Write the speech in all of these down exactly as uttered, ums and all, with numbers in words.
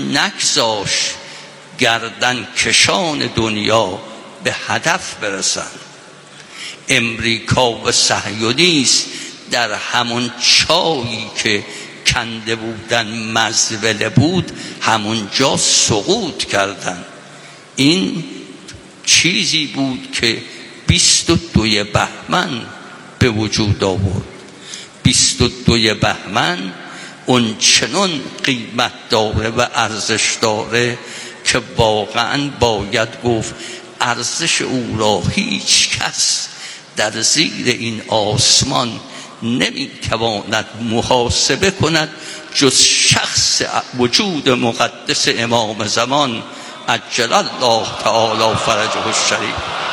نگذاشت گردن کشان دنیا به هدف برسن. امریکا و صهیونیست در همون چایی که کنده بودن مزبله بود همونجا سقوط کردن. این چیزی بود که بیست و دوی بهمن به وجود آورد. بیست و دوی بهمن اون چنان قیمت داره و ارزش داره که واقعا باید گفت ارزش او را هیچ کس در زیر این آسمان نمیتواند محاسبه کند جز شخص وجود مقدس امام زمان عجل الله تعالی فرجه الشریف.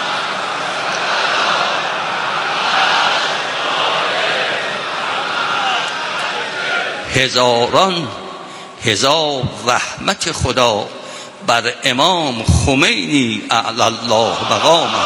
هزاران هزار رحمت خدا بر امام خمینی اعلی الله مقامه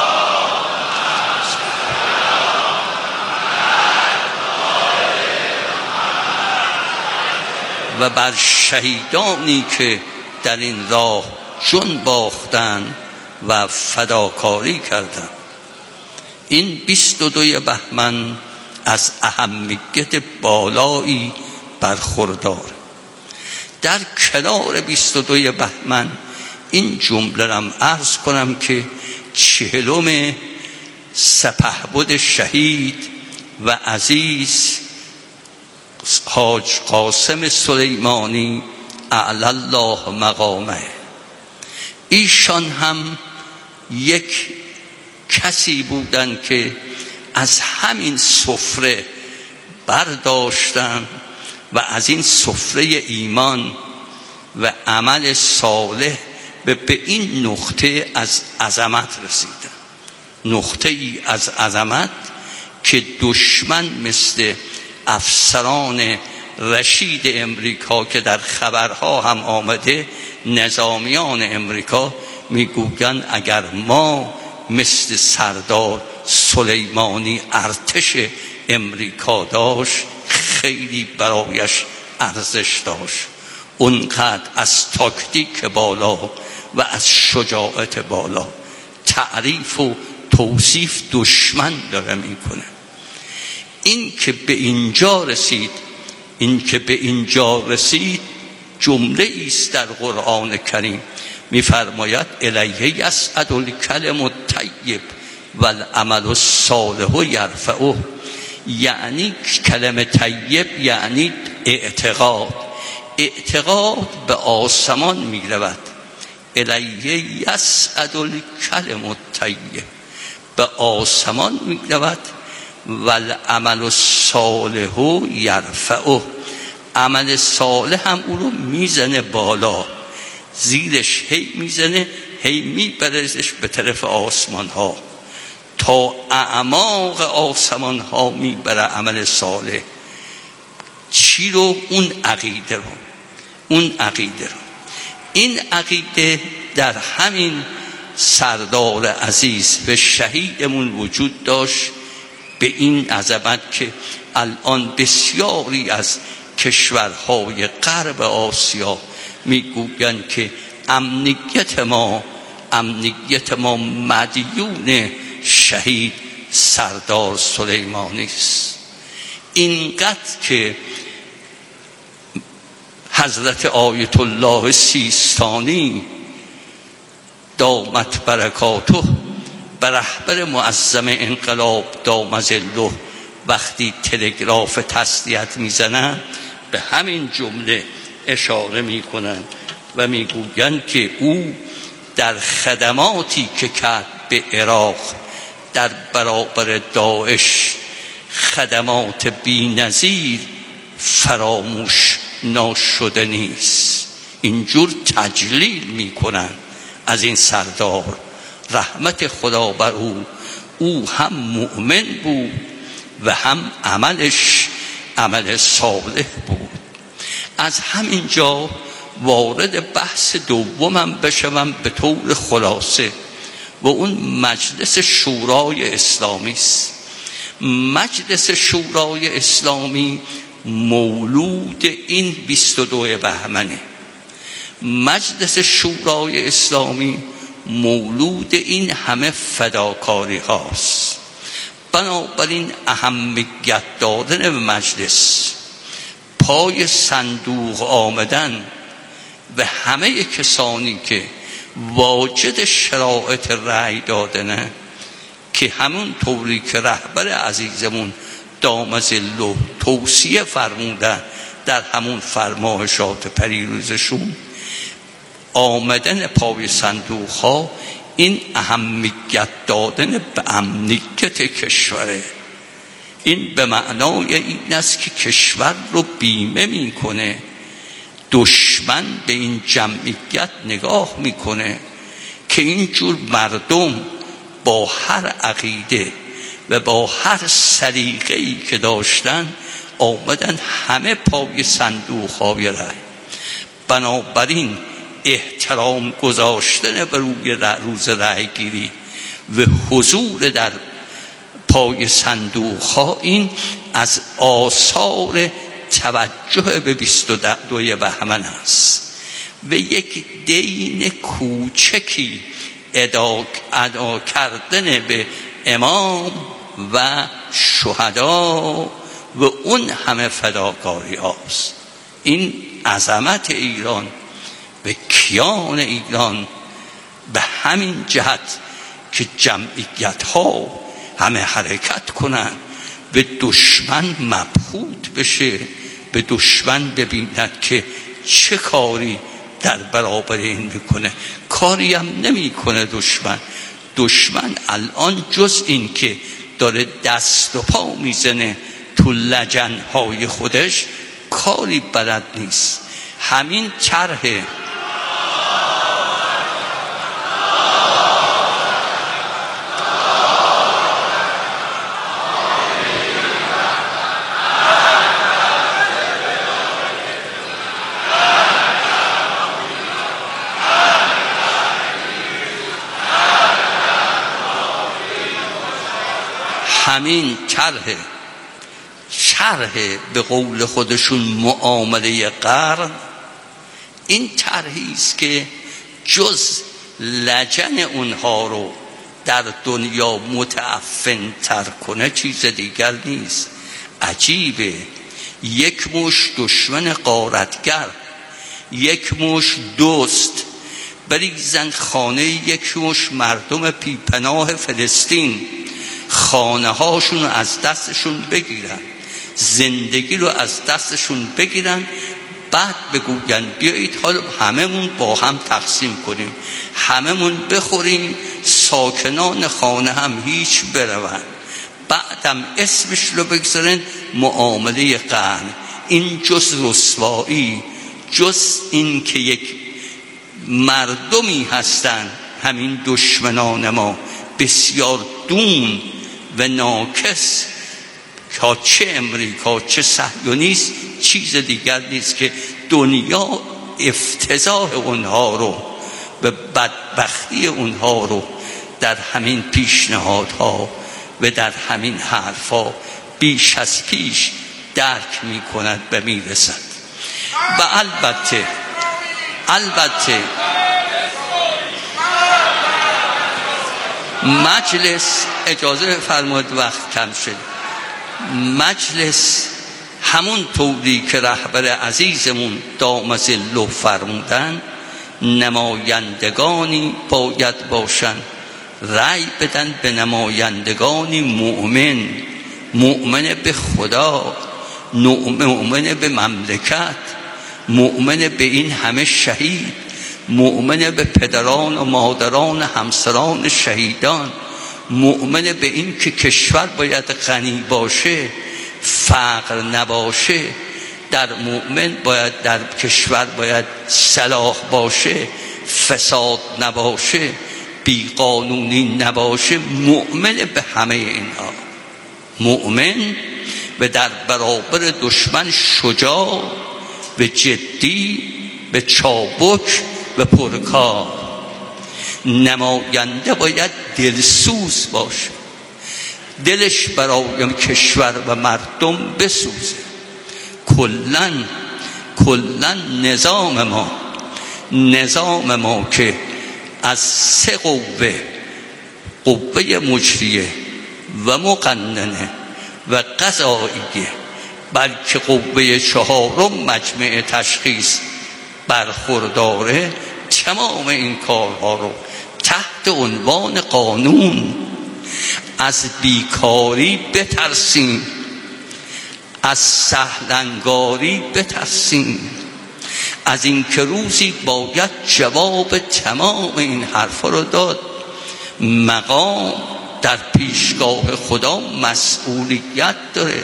و بر شهیدانی که در این راه جان باختند و فداکاری کردند. این بیست و دوی بهمن از اهمیت بالایی برخوردار. در کنار بیست و دوی بهمن این جمله رم عرض کنم که چهلم سپهبد شهید و عزیز حاج قاسم سلیمانی اعلی الله مقامه، ایشان هم یک کسی بودند که از همین سفره برداشتن و از این سفره ایمان و عمل صالح به این نقطه از عظمت رسیدن. نقطه ای از عظمت که دشمن مثل افسران رشید امریکا که در خبرها هم آمده، نظامیان امریکا میگویند اگر ما مثل سردار سلیمانی ارتش امریکا داشت خیلی برایش ارزش داشت. اونقدر از تاکتیک بالا و از شجاعت بالا تعریف و توصیف دشمن داره میکنه. این که به اینجا رسید این که به اینجا رسید جمله است در قرآن کریم میفرماید الیه یصعد الکلم الطیب والعمل الصالح یرفعه. یعنی کلمه طیب یعنی اعتقاد. اعتقاد به آسمان می رود. الیه یصعد الکلم الطیب، به آسمان می رود. والعمل الصالح یرفعه، عمل صالح هم او رو میزنه بالا، زیرش هی میزنه هی میبرزش به طرف آسمان ها تا اعماق آسمان ها میبره عمل صالح. چی رو؟ اون عقیده رو. اون عقیده رو این عقیده در همین سردار عزیز و شهیدمون وجود داشت به این عظمت که الان بسیاری از کشورهای غرب آسیا میگویند که امنیت ما امنیت ما مدیون شهید سردار سلیمانی است. اینقدر که حضرت آیت الله سیستانی دامت برکاته به رهبر معظم انقلاب دام ظله وقتی تلگراف تسلیت میزنن به همین جمله اشاره میکنن و میگویند که او در خدماتی که کرد به عراق در برابر داعش خدمات بی‌نظیر فراموش ناشده نیست. اینجور تجلیل میکنن از این سردار، رحمت خدا بر او. او هم مؤمن بود و هم عملش عمل صالح بود. از همین جا وارد بحث دومم بشوم به طور خلاصه و اون مجلس شورای اسلامی است. مجلس شورای اسلامی مولود این بیست و دو بهمنه مجلس شورای اسلامی مولود این همه فداکاری هاست. بنابراین اهمیت دادن به مجلس، پای صندوق آمدن و همه کسانی که واجد شرایط رأی دادنه، که همون طوری که رهبر عزیزمون دام ظله توصیه فرمودن در همون فرمایشات پریروزشون، آمدن پای صندوق ها این اهمیت دادن به امنیت کشوره. این به معنای این است که کشور رو بیمه میکنه. دشمن به این جمعیت نگاه میکنه که اینجور مردم با هر عقیده و با هر سلیقه‌ای که داشتن آمدن همه پای صندوق های رأی. بنابراین احترام گذاشتن به روی روز رأی گیری و حضور در پای صندوق ها، این از آثار توجه به بیست و دوی بهمن است و یک دین کوچکی ادا, ادا کردن به امام و شهدا و اون همه فداکاری هاست. این عظمت ایران و کیان ایران به همین جهت که جمعیت ها همه حرکت کنن، به دشمن مبهوت بشه، به دشمن ببیند که چه کاری در برابر این میکنه. کاری هم نمیکنه دشمن. دشمن الان جز این که داره دست و پا میزنه تو لجنهای خودش، کاری بلد نیست. همین طرح همین طرح شرح به قول خودشون معامله قرن، این طرحی است که جز لجن اونها رو در دنیا متعفن تر کنه چیز دیگر نیست. عجیبه، یک مش دشمن غارتگر، یک مش دوست بریزن خانه یک مش مردم پیپناه فلسطین، خانه هاشون رو از دستشون بگیرن، زندگی رو از دستشون بگیرن، بعد بگوین بیایید حالا هممون با هم تقسیم کنیم، هممون بخوریم، ساکنان خانه هم هیچ برون، بعدم اسمش رو بگذارن معامله قرن. این جز رسوایی، جز این که یک مردمی هستن همین دشمنان ما بسیار دون و ناکس، که چه امریکا چه صهیونیست چیز دیگر نیست که دنیا افتضاح اونها رو و بدبختی اونها رو در همین پیشنهادها و در همین حرفا بیش از پیش درک می کند و می رسد. و البته البته مجلس، اجازه فرمایید وقت کم شد، مجلس همون طوری که رهبر عزیزمون دام ظله فرمودن، نمایندگانی باید باشن، رأی بدن به نمایندگانی مؤمن، مؤمن به خدا، مؤمن به مملکت، مؤمن به این همه شهید، مؤمن به پدران و مادران همسران شهیدان، مؤمن به این که کشور باید غنی باشه، فقر نباشه، در مؤمن باید در کشور باید صلاح باشه، فساد نباشه، بیقانونی نباشه، مؤمن به همه اینها، مؤمن و در برابر دشمن شجاع و جدی و چابک و پرکار. نماینده باید دلسوز باشه، دلش برای کشور و مردم بسوزه. کلن کلن نظام ما نظام ما که از سه قوه، قوه مجریه و مقننه و قضاییه، بلکه قوه چهارم مجمع تشخیص برخورداره، تمام این کارها رو تحت عنوان قانون از بیکاری بترسیم، از سهلنگاری بترسیم، از این که روزی باید جواب تمام این حرفا رو داد. مقام در پیشگاه خدا مسئولیت داره،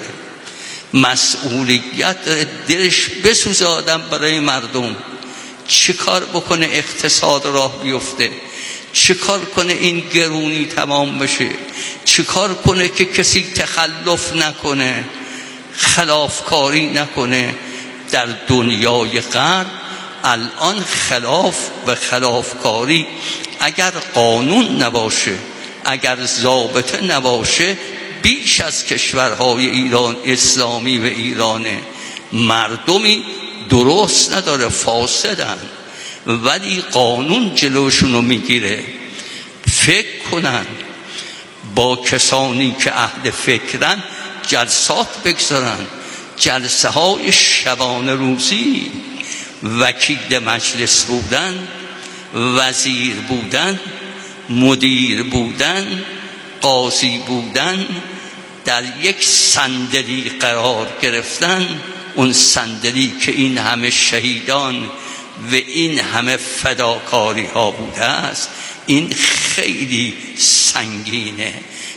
مسئولیت داره. دلش بسوزه آدم برای مردم، چه کار بکنه اقتصاد راه بیفته، چه کار کنه این گرونی تمام بشه، چه کار کنه که کسی تخلف نکنه، خلافکاری نکنه. در دنیای غرب الان خلاف و خلافکاری اگر قانون نباشه، اگر ضابطه نباشه، بیش از کشورهای ایران اسلامی و ایرانه. مردمی درست نداره، فاسدن، ولی قانون جلوشونو میگیره. فکر کنن، با کسانی که اهل فکرن جلسات بگذارن، جلسه های شبانه روزی، وکیل مجلس بودن، وزیر بودن، مدیر بودن، قاضی بودن، در یک صندلی قرار گرفتن. اون صندلی که این همه شهیدان و این همه فداکاری ها بوده است، این خیلی سنگینه،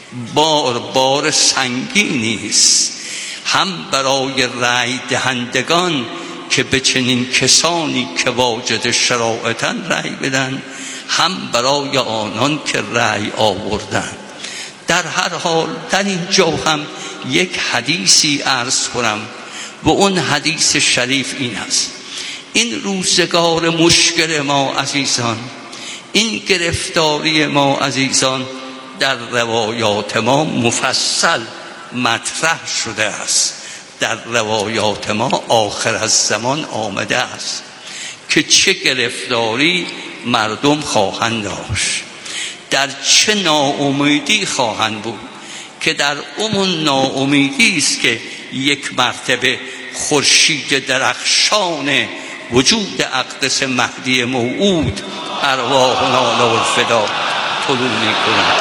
بار بار سنگینی است، هم برای رأی دهندگان که به چنین کسانی که واجد شرایطن رأی بدن، هم برای آنان که رأی آوردن. در هر حال در اینجا هم یک حدیثی عرض کنم و اون حدیث شریف این است: این روزگار مشکل ما عزیزان، این گرفتاری ما عزیزان، در روایات ما مفصل مطرح شده است. در روایات ما آخر از زمان آمده است که چه گرفتاری مردم خواهند داشت، در چه ناامیدی خواهند بود، که در اون ناامیدی است که یک مرتبه خورشید درخشان وجود اقدس مهدی موعود ارواحنا له الفدا طلوع می‌کند.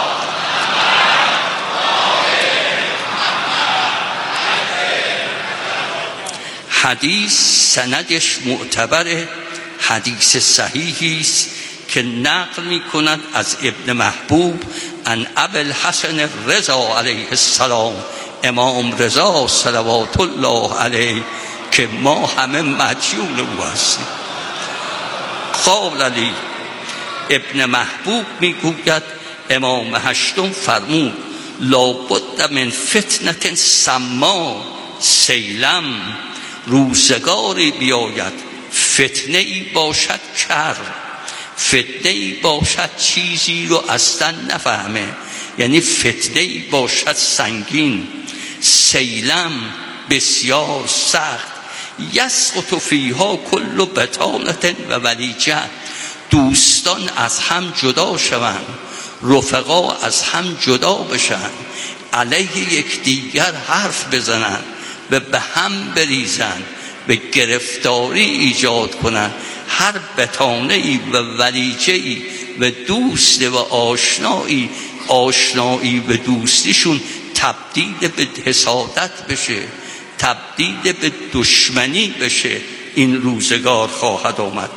حدیث سندش معتبر، حدیث صحیحی است که نقل می کند از ابن محبوب عن ابوالحسن رضا علیه السلام، امام رضا صلوات الله علیه، که ما همه مدیون او هستیم. قال علی ابن محبوب می گوید امام هشتم فرمود: لابد من فتنة سما سیلم، روزگاری بیاید فتنه ای باشد کر، فتنه ای باشد چیزی رو اصلا نفهمه، یعنی فتنه ای باشد سنگین، سیلم بسیار سخت، یسقط فیها کل بطانة و ولیجه، دوستان از هم جدا شوند، رفقا از هم جدا بشن، علیه یک دیگر حرف بزنن و به هم بریزن، به گرفتاری ایجاد کنن. هر بطانه ای و ولیجه ای و دوست و آشنایی، آشنایی و دوستیشون تبدیل به حسادت بشه، تبدیل به دشمنی بشه. این روزگار خواهد آمد.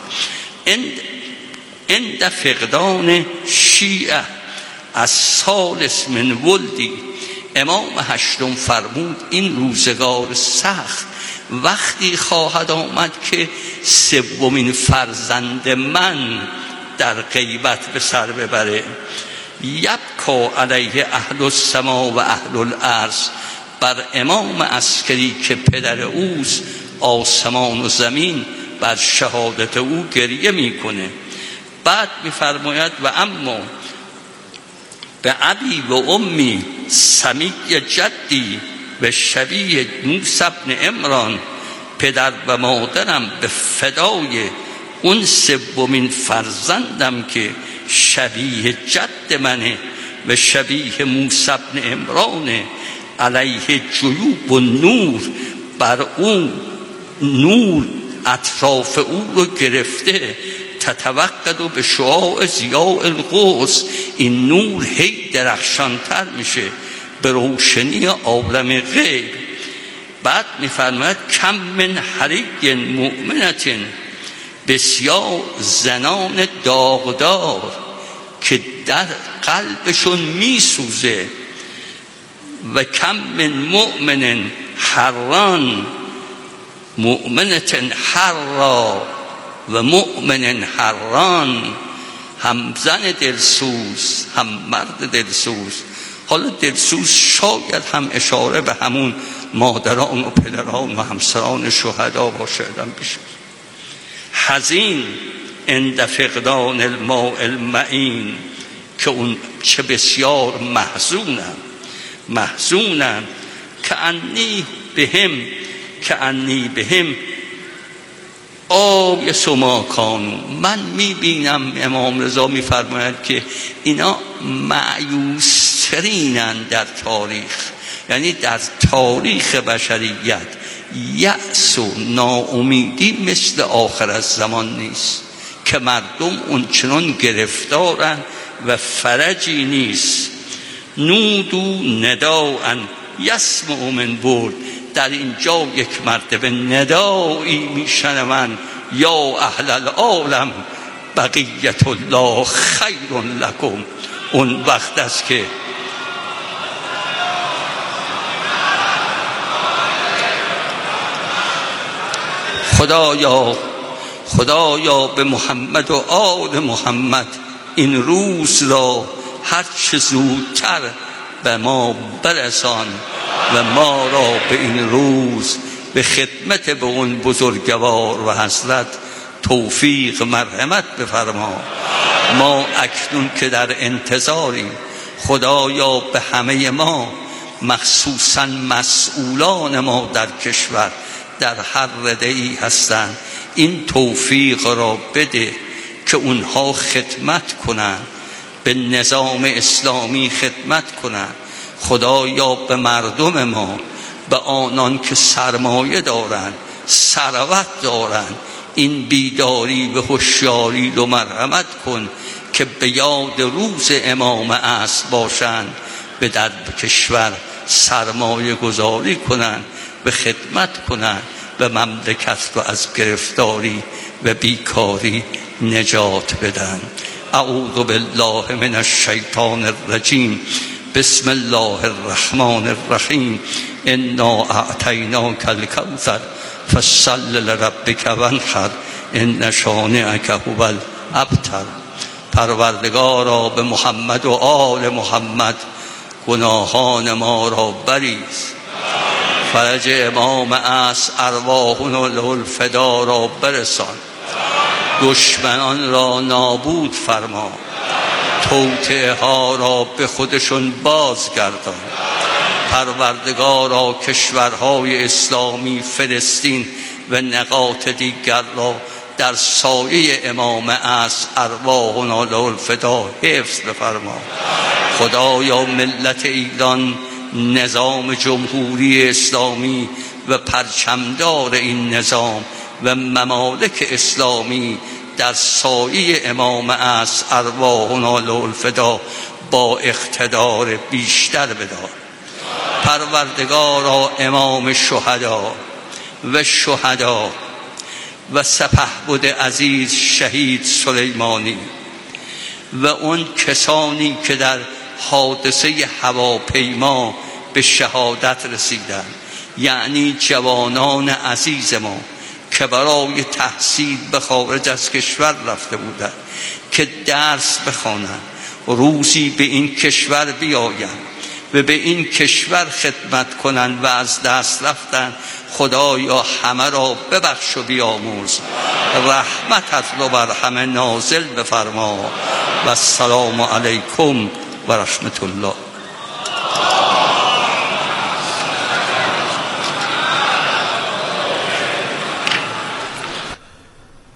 عند فقدان شیعه از سالس من ولدی، امام هشتم فرمود این روزگار سخت وقتی خواهد آمد که سومین فرزند من در غیبت به سر ببره. یبکا علیه اهل السما و اهل الارض، بر امام عسکری که پدر اوست، آسمان و زمین بر شهادت او گریه میکنه. بعد میفرماید و اما به ابی و امی سمی جدی و شبیه موسی بن عمران، پدر و مادرم به فدای اون سومین فرزندم که شبیه جد منه و شبیه موسی بن عمران علیه جیوب و نور، بر اون نور اطراف او رو گرفته، تتوقد و به شعاع ضیاء القدس، این نور هی درخشانتر میشه به روشنی عالم غیب. بعد میفرماید کم من حری مؤمنت، بسیار زنان داغدار که در قلبشون میسوزه، و کم من مؤمن حران، مؤمنت حرا و مؤمن حران، هم زن دلسوز هم مرد دلسوز. حالا دلسوز شاید هم اشاره به همون مادران و پدران و همسران شهدا باشه. بیشه حزین عند فقدان الماء المعین، که اون چه بسیار محزونم محزونم که انی بهم که انی بهم آب سما کانو. من میبینم امام رضا میفرماید که اینا مایوس‌ترینن در تاریخ، یعنی در تاریخ بشریت یأس و ناامیدی مثل آخر از زمان نیست که مردم اونچنان گرفتارن و فرجی نیست. نودو نداء یسمع من بعد، در اینجا یک مرتبه ندایی میشنوند یا اهل العالم بقیت الله خیر لکم. اون وقت است که خدایا خدایا به محمد و آل محمد این روز را هر چه زودتر به ما برسان و ما را به این روز به خدمت به اون بزرگوار و حضرت توفیق مرحمت بفرما. ما اکنون که در انتظاریم، خدایا به همه ما مخصوصا مسئولان ما در کشور در هر رده‌ای هستند این توفیق را بده که اونها خدمت کنند، به نظام اسلامی خدمت کنند. خدایا به مردم ما، به آنان که سرمایه دارند ثروت دارند، این بیداری به هوشیاری و مرحمت کن که به یاد روز امام عصر باشند، به در کشور سرمایه گذاری کنند، به خدمت کنند، به مملکت رو از گرفتاری و بیکاری نجات بدن. اعوذ بالله من الشیطان الرجیم. بسم الله الرحمن الرحیم. انا اعطیناک الکوثر فصل لربک وانحر ان شانئک هو الابتر. پروردگارا به محمد و آل محمد گناهان ما را بریز، فرج امام عصر ارواحنا له الفدا را برسان، دشمنان را نابود فرما، توطئه ها را به خودشون بازگردان. پروردگارا کشورهای اسلامی، فلسطین و نقاط دیگر را در سایه امام عصر ارواحنا له الفدا حفظ بفرما. خدایا ملت ایران، نظام جمهوری اسلامی و پرچمدار این نظام و ممالک اسلامی در سایه امام عصر ارواحنا له الفدا با اقتدار بیشتر بدار. پروردگارا امام شهدا و شهدا و سپهبد عزیز شهید سلیمانی و اون کسانی که در حادثه هواپیما به شهادت رسیدن، یعنی جوانان عزیز ما که برای تحصیل به خارج از کشور رفته بودند که درس بخوانند، روزی به این کشور بیایند و به این کشور خدمت کنند و از دست رفتن. خدایا همه را ببخش و بیامرز، رحمتت رو بر همه نازل بفرما. و السلام علیکم و رحمت الله.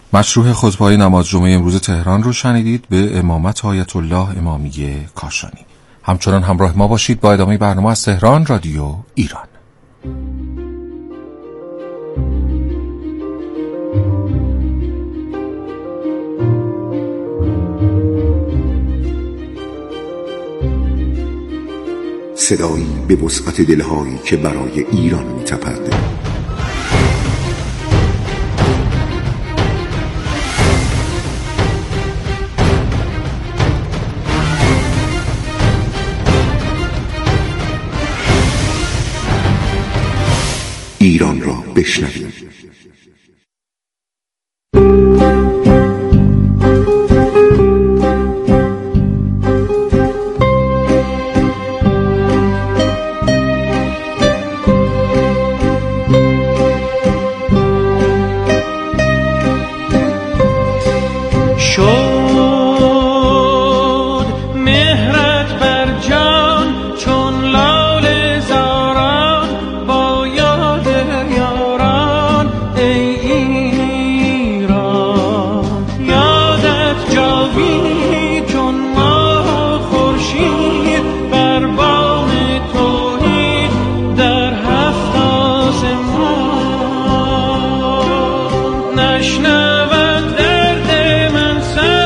مشروح خطبه‌های نماز جمعه امروز تهران رو شنیدید به امامت آیت الله امامیه کاشانی. همچنان همراه ما باشید با ادامه برنامه از تهران رادیو ایران. صدایی به وسعت دلهایی که برای ایران می‌تپد. ایران را بشنویم. نشنود درد من سر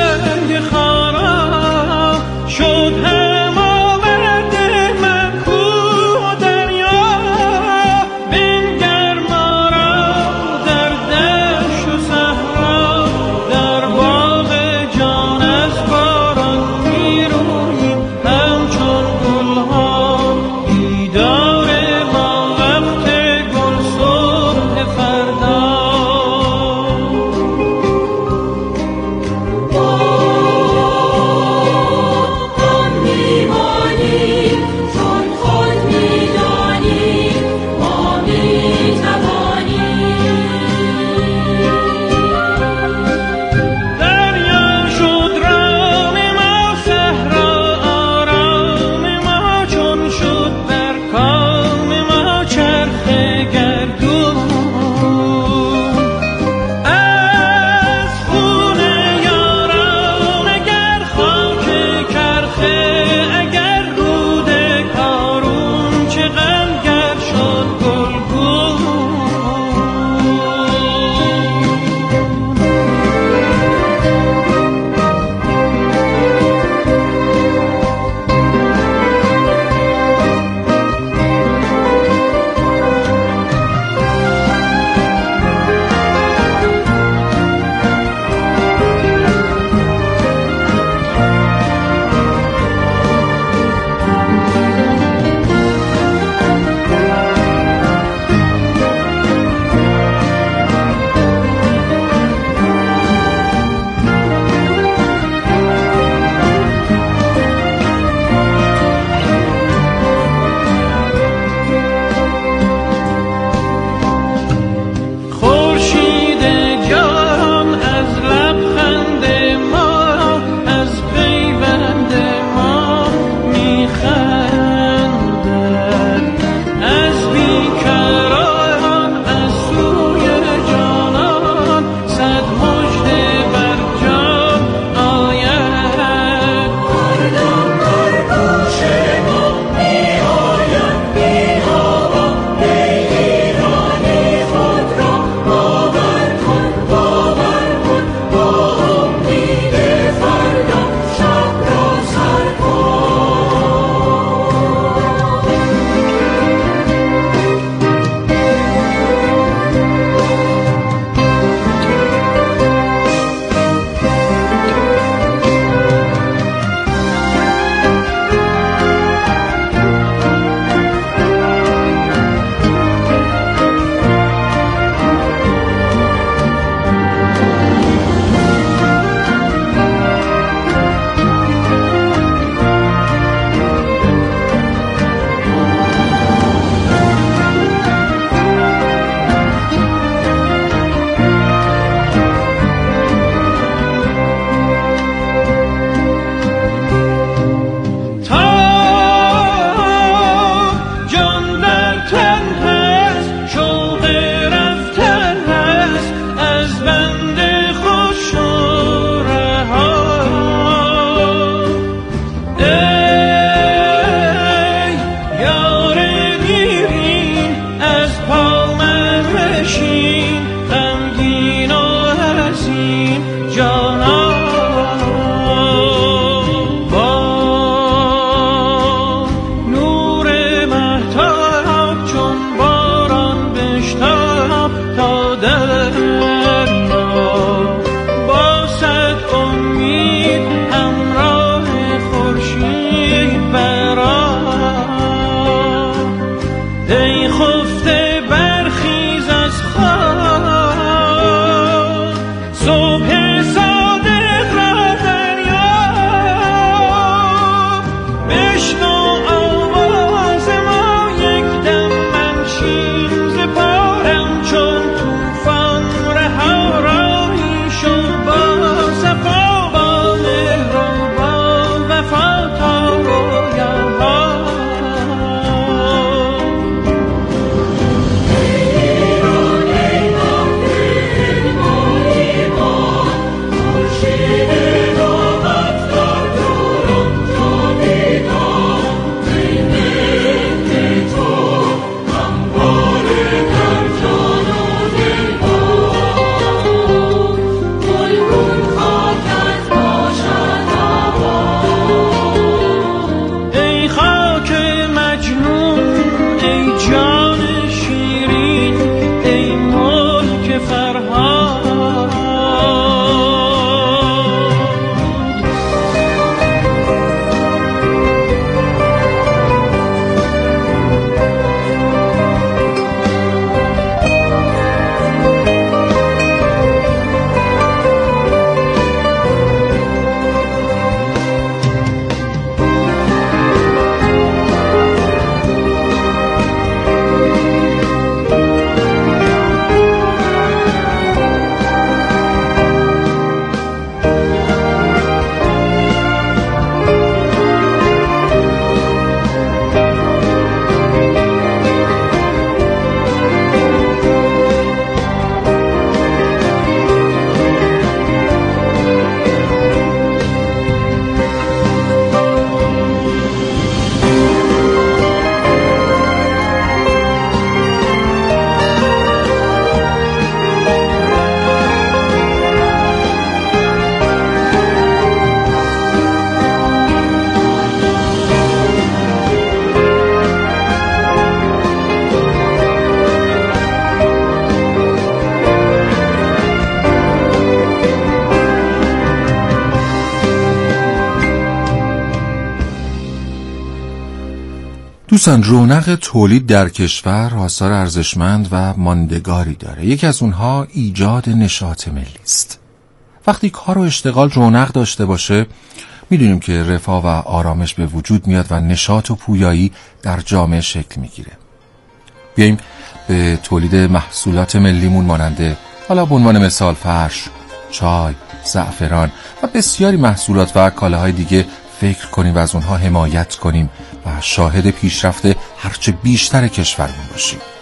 دوستان، رونق تولید در کشور آثار ارزشمند و ماندگاری داره. یکی از اونها ایجاد نشاط ملی است. وقتی کار و اشتغال رونق داشته باشه، میدونیم که رفاه و آرامش به وجود میاد و نشاط و پویایی در جامعه شکل میگیره. بیاییم به تولید محصولات ملیمون ماننده، حالا به عنوان مثال فرش، چای، زعفران و بسیاری محصولات و کالاهای دیگه فکر کنیم و از اونها حمایت کنیم و شاهد پیشرفت هرچه بیشتر کشورمون باشیم.